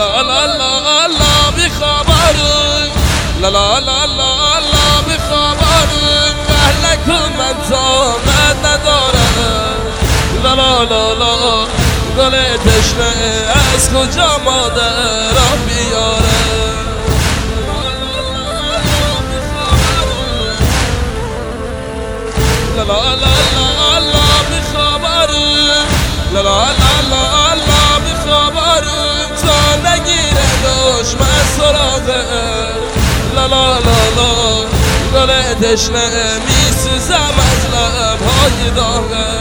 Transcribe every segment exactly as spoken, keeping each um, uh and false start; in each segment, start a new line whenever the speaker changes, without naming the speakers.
لا لا لا لا بی خبر لا لا لا لا لا بی خبر اهلکون من طاقت ندارم لا لا لا لا گل تشنه از کجا مادرم بیاره لا لا لا لا لا بی خبر لا لا لا لا لا بی خبر تا نگیره دشمن سراغه لا لا لا لا گل تشنه میسوزم از لبهای داغه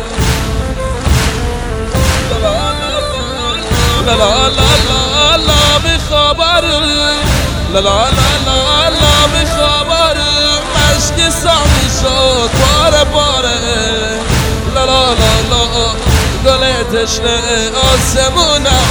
لا لا لا لا لا بی خبر لا لا لا لا لا بی خبر مشک سامی شد پاره پاره لا لا لا لا گل تشنه آسمونم